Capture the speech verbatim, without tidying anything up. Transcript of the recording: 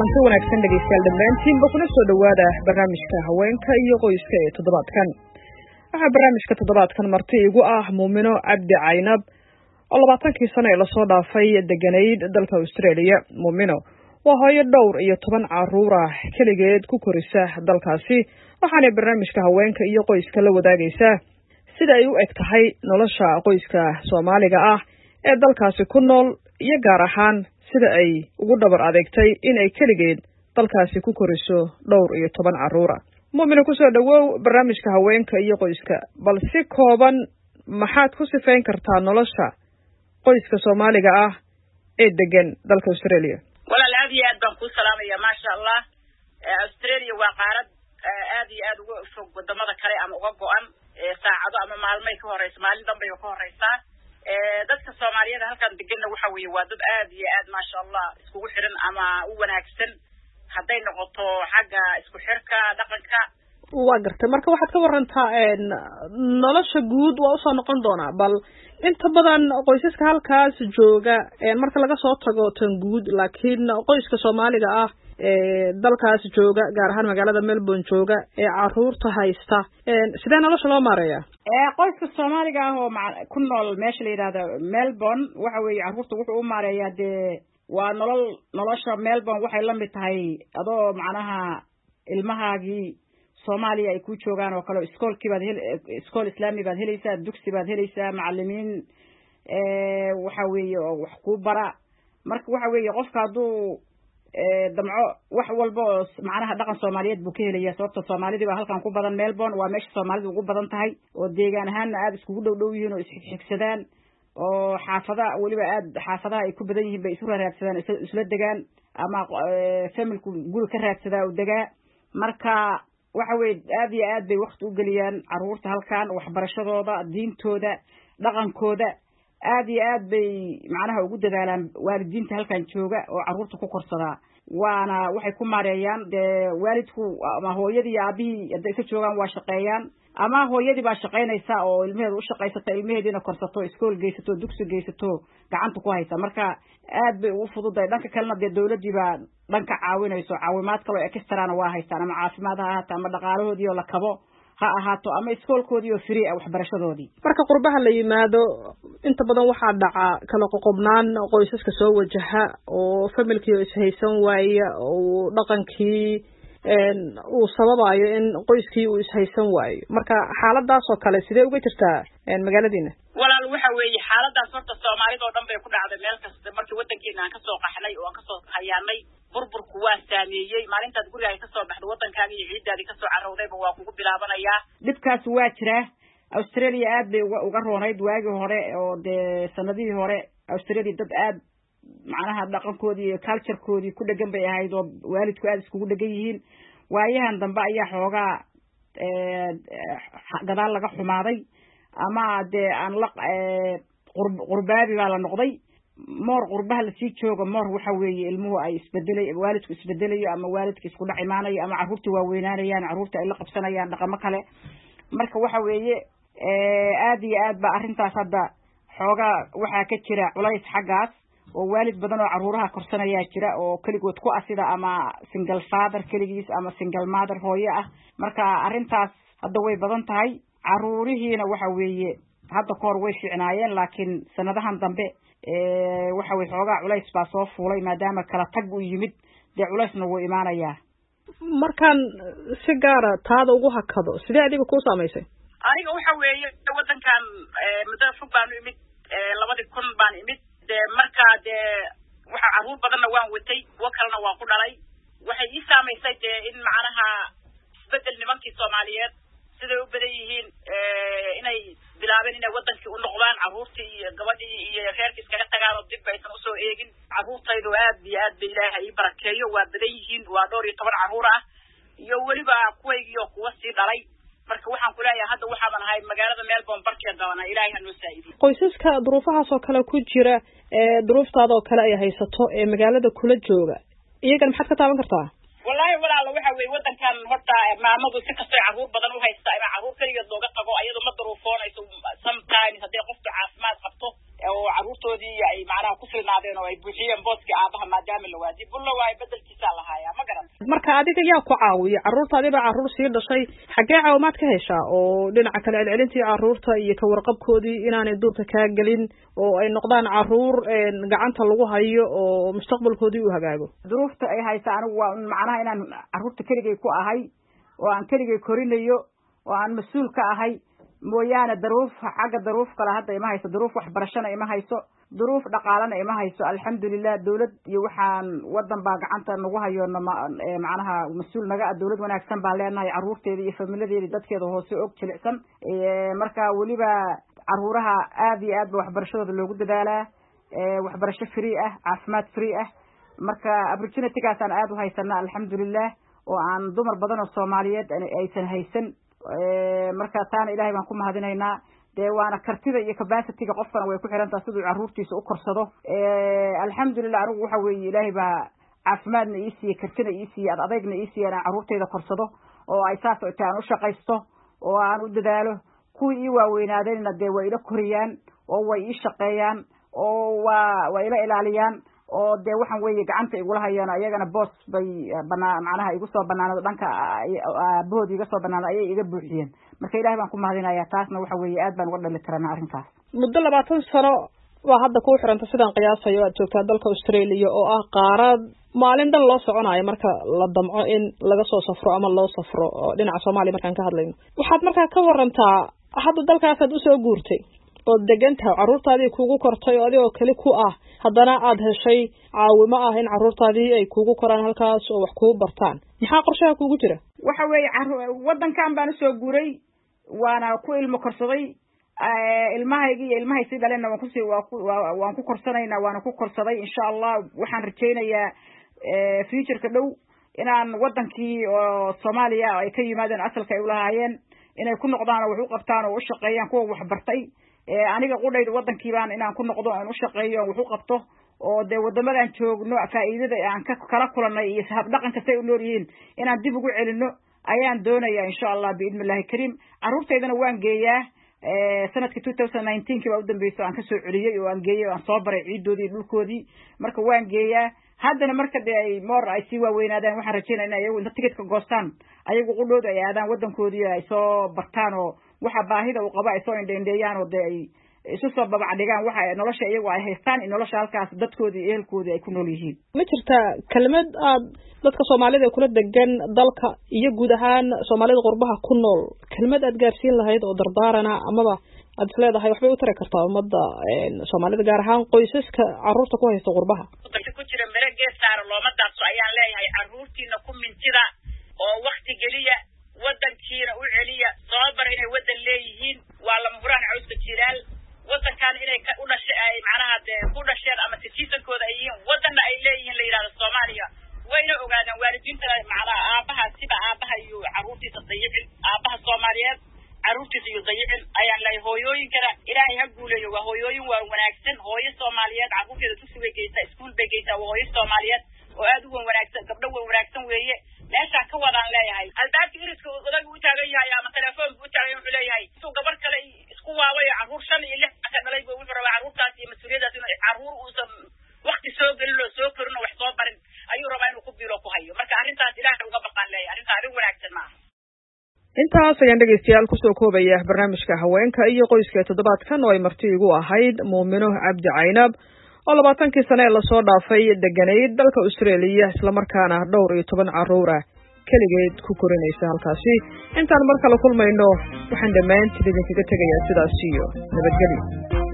kulanti wanaagsan dhegeystayaal dhammaantiin ba kuna soo dhawaada barnaamijka haweenka iyo qoyska ee toddobaadkan. Waxaa barnaamijka toddobaadkan marti igu ah Muumino Cabdi Caynab oo labaatankii sano ee lasoo dhaafay deganayd dalka Australia. Muumino waa hooyo dhowr iyo toban carruur ah keligeed ku korisa dalkaasi, waxaana barnaamijka haweenka iyo qoyska la wadaagaysaa sida ay u eg tahay nolosha qoyska Soomaaliga ah ee dalkaasi ku nool iyo gaar ahaan sida ay ugu dhabar adeegtay in ay keligeed dalkaasi ku koriso dhowr iyo toban carruur ah. Muumino ku soo dhawow barnaamijka haweenka iyo qoyska, bal si kooban maxaad ku sifayn kartaa nolosha qoyska Soomaaliga ah ee degan dalka Australia? walaal aad iyo aad baan ku salaamayaa maasha Allah. Australia waa qaarad aad iyo aad uga fog wadamada kale ama uga go'an saacado ama maalmo ka horeysa maalin dambe ka horeysa. dadka Soomaaliyeed halkan deganna waxa weeye waa dad aad iyo aad maasha Allah isku xiran ama u wanaagsan haday noqoto xagga isku xirka dhaqanka. waa gartay marka waxaad ka warantaa een nolosha guud waa u soo noqon doonaa, bal inta badan qoysaska halkaas jooga een marka laga soo tago tan guud, laakiin qoyska Soomaaliga ah ee dalkaas jooga gaar ahaan magaalada Melbourne jooga ee carruurta haysta een sidee nolosha loo maareeyaa? ee qoyska Soomaaliga ah oo ku nool meesha la yiraahdo Melbourne waxa weeye carruurta wuxuu u maareeyaa de waa nolol nolosha Melbourne waxay la mid tahay adoo macnaha ilmahaagii Soomaaliya ay ku joogaan oo kale iskoolkii baad hel iskool islaami baad helaysaa, dugsi baad helaysaa, macallimiin ee waxa weeye oo wax ku bara. marka waxa weeye qofka haduu ee damco wax walba oo macnaha dhaqan Soomaaliyeed buu ka helayaa, sababta Soomaalida waa halkan ku badan. Melbourne waa meesha Soomaalida ugu badan tahay oo deegaan ahaan aad iskugu dhow dhow yihiin oo isxigsadaan oo xaafadaha waliba aad xaafadaha ay ku badan yihiin bay isu raadsadaan isla degaan ama familku guri ka raadsadaa oo degaa. marka waxa weeye aad iyo aad bay waqti u galiyaan carruurta halkan waxbarashadooda, diintooda, dhaqankooda. aad iyo aad bay macnaha ugu dadaalaan waalidiinta halkan jooga oo carruurta ku korsada, waana waxay ku maareeyaan de waalidku ama hooyadii iyo aabihii haday ka joogaan waa shaqeeyaan ama hooyadii baa shaqeynaysa oo ilmaheeda u shaqeysata, ilmaheediina korsato, iskool geysato, dugsi geysato, gacanta ku haysa. marka aad bay ugu fududahay. dhanka kalena de dawladii baa dhanka caawinayso, caawimaad kale oo extra waa haystaan, ama caafimaad ha ahaato ama dhaqaalahoodii oo la kabo ha ahaato ama iskoolkoodii oo free ah waxbarashadoodii. marka qurbaha la yimaado inta badan waxaa dhaca kala qoqobnaan qoysaska soo wajaha oo familkii oo ishaysan waaya oo dhaqankii een uu sababayo in qoyskii uu ishaysan waayo. marka xaaladaas oo kale sidee uga jirtaa een magaaladiina? walaal waxa weeye xaaladaas horta Soomaalida oo dhan bay ku dhacday meel kasta. markii wadankeena aan ka soo qaxnay oo aan ka soo hayaanay burburku waa saameeyay. maalintaad guriga ka soo baxdo wadankaaga iyo ciidaadii ka soo carowdayba waa kugu bilaabanaya. dhibkaas waa jira. Australia aad bay uga roonayd waagi hore oo de sanadihii hore Australia dad aad macnaha dhaqankoodii iyo culture-koodii ku dhagan bay ahayd oo waalidku aad iskugu dhagan yihiin. waayahan dambe ayaa xoogaa ee gadaal laga xumaaday ama de aan la qurbaabi baa la noqday. moor qurbaha la sii joogo moor waxa weeye ilmuhu ay isbedelay, waalidku isbedelayo ama waalidka isku dhac imaanayo ama carruurta waa weynaanayaan, carruurta ay la qabsanayaan dhaqamo kale. marka waxa weeye ee aad iyo aad ba arrintaas hadda xoogaa waxa ka jira culays xaggaas oo waalid badan oo carruuraha korsanaya jira oo kaligood ku asida ama single father kaligiis ama single mother hooyo ah. marka arrintaas hadda way badan tahay. carruurihiina waxa weeye hadda koor way fiicnaayeen, laakiin sanadahan dambe ee waxa way xoogaa culays baa soo fuulay maadaama kala tag u yimid, de culaysna wuu imaanayaa. markaan si gaara taada ugu hakado sidee adiga ku saameysay? aniga waxa weeye wadankan muddo fog baan imid labadii kun baan imid. de marka de waxa carruur badanna waan watay, kuwa kalena waan ku dhalay. waxay ii saameysay de in macnaha isbedel nimankii Soomaaliyeed siday u badan yihiin inay bilaabeen inay wadankii u noqdaan, carruurtii iyo gabadhii iyo reerkii iskaga tagaan oo dib aysan usoo eegin. carruurtaydu aad iyo aad bay Ilaahay ii barakeeyo, waa badan yihiin, waa dhowr iyo toban carruur ah iyo weliba kuwaygii oo kuwa sii dhalay. marka waxaan ku leeyahay hadda waxaan ahay magaalada Melbourne barkeeda wana Ilaahay ha noo saacidiyo. qoysaska duruufahaas oo kale ku jira ee duruuftaada oo kale ay haysato ee magaalada kula jooga iyagan maxaad ka taaban kartaa? wallahi walaal waxa weeye wadankan horta maamadu si kastoo carruur badan u haysta ama carruur kaligeed looga tago ayadu ma duruufoonayso. sometimes haddii qofku caafimaad qabto oo carruurtoodii ay macnaha ku filnaadeen oo ay buuxiyeen booska aabaha maadaama la waadi bulla waa bedelkiisa la hayaa. marka adiga yaa ku caawiya carruurtaadii baa carruur sii dhashay xaggee caawimaad ka heshaa oo dhinaca kale celcelintii carruurta iyo ka warqabkoodii inaanay duurka kaa gelin oo ay noqdaan carruur gacanta lagu hayo oo mustaqbalkoodii u hagaago duruufta ay haysa anigu waa macnaha inaan carruurta keligay ku ahay oo aan keligay korinayo oo aan mas-uul ka ahay mooyaane daruuf xagga daruuf kale hadda ima hayso duruuf waxbarashana ima hayso duruuf dhaqaalana ima hayso alxamdulilah dawlad iyo waxaan wadan baa gacanta nagu hayo macnaha mas-uul naga ah dawlad wanaagsan baan leenahay carruurteeda iyo familiyadeeda dadkeeda hoose og jilicsan marka weliba carruuraha aada iyo aad ba waxbarashadooda loogu dadaalaa waxbarasho free ah caafimaad free ah marka opportunitygaasaan aada u haysana alxamdulilah oo aan dumar badan oo soomaaliyeed aysan haysan marka taana ilahay baan ku mahadinaynaa dee waana kartida iyo capacityga qofkana way ku xirantaha siduu carruurtiisa u korsado alxamdulilah anigu waxa weeye ilaahay baa caafimaadna ii siiyey kartina ii siiyey ad adeygna ii siiyey inaan carruurtayda korsado oo ay saas ta aan u shaqaysto oo aan u dadaalo kuwii ii waaweynaadeenna dee way ila koriyaan oo way ii shaqeeyaan oo waa way ila ilaaliyaan oo dee waxaan weeye gacanta igula hayaan ayagana boos bay banaa macnaha igu soo banaanado dhanka aabahood iga soo banaanado ayay iga buuxiyeen marka ilahay baan ku mahadinayaa taasna waxa weeye aad baan uga dhali karanaa arrintaas muddo labaatan sano waa hadda kuu xiranta sidaan qiyaasayo aad joogtaa dalka Australia oo ah qaarad maalin dhan loo soconayo marka la damco in laga soo safro ama loo safro oo dhinaca Soomaaliya markaan ka hadlayno waxaad markaa ka warantaa hadda dalkaasaad u soo guurtay oo degantahay carruurtaadii kugu kortay oo adigoo kali ku ah haddana aad heshay caawimo ah in carruurtaadii ay kugu koraan halkaas oo wax kugu bartaan maxaa qorshaha kugu jira waxa weeye wadankan baan usoo guuray waana ku ilmo korsaday ilmahaygi iyo ilmahay sii dhaleenna waan kusii waan ku korsanaynaa waana ku korsaday insha allah waxaan rajaynayaa futureka dhow inaan wadankii oo Soomaaliya ay ka yimaadeen asalka ay u lahaayeen inay ku noqdaan oo wax u qabtaan oo u shaqeeyaan kuwa wax bartay aniga qudhayda wadankii baan inaan ku noqdo aan u shaqeeyo wax u qabto oo dee wadamadan joogno faa'iidada aan ka kala kulanay iyo hab dhaqanka say u nool yihiin inaan dib ugu celino ayaan doonayaa insha allah biidnillahi kariim carruurtaydana waan geeyaa sanadkii two thousand nineteen kii baa u dambeysay aan kasoo celiyey oo aan geeyey oo aan soo baray ciidoodii iyo dhulkoodii marka waan geeyaa haddana marka dee ay moor ay sii waaweynaadaan waxaan rajeynaya in ayagu inta ticketka goostaan ayagu qudhooda ay aadaan wadankoodii ay soo bartaan oo waxa baahida uu qaba ay soo indheindheeyaan oo dee ay isu soo babacdhigaan waxa nolosha iyagu ay haystaan in nolosha halkaas dadkoodii iyo ehelkoodii ay ku nool yihiin ma jirtaa kelmad aad dadka Soomaalida ee kula degan dalka iyo guud ahaan Soomaalida qurbaha ku nool kelmad aad gaarsiin lahayd oo dardaarana amaba aad isleedahay waxbay u tari kartaa ummadda Soomaalida gaar ahaan qoysaska carruurta ku haysta qurbaha dadka ku jira meregeed saar looma daadso ayaan leeyahay carruurtiina ku mintida oo waqti geliya wadankiina u celiya soobar inay wadan leeyihiin waa la muraan cawska jilaal wadankan inay u dhashay ay macnaha dee ku dhasheen ama citizenkooda ay yihiin wadanna ay leeyihiin la yidhahdo Soomaaliya wayna ogaadaan waalidiinta macnaha aabaha siba aabaha iyo carruurtiisa dayicin aabaha Soomaaliyeed carruurtiisa iyo dayicin ayaan leeyahay hooyooyinkana ilaahay ha guuleeyo waa hooyooyin waa wanaagsan hooyo Soomaaliyeed carruurteeda dugsi bay geysaa iskuul bay geysaa waa hooyo Soomaaliyeed oo aad u wanaagsan gabdho wanaagsan weeye meesha ka wadaan leeyahay albaabka iriska odag u taagan yahay ama telefoon u taagan wuxuu leeyahay soo gabar kale isku waaway carruur shan iyo lix ka dhalay buu wuxuu rabaa carruurtaas iyo mas'uuliyadaas inuu carruur uusan waqti soo gelin oo soo korin oo wax soo barin ayuu rabaa inuu ku biiro ku hayo marka arrintaas ilaahay uga baqaan leeyahay arrinta arrin wanaagsan ma intaas ayaan dhegeystayaal kusoo koobaya barnaamijka haweenka iyo qoyska toddobaadkan oo ay marti igu ahayd Muumino Cabdi Caynab oo labaatankii sano ee lasoo dhaafay deganayd dalka Australia isla markaana dhowr iyo toban carruur ah kaligeed ku korinaysa halkaasi intaan mar kale kulmayno waxaan dhammaantiin idinkaga tegayaa sidaas iyo nabadgelyo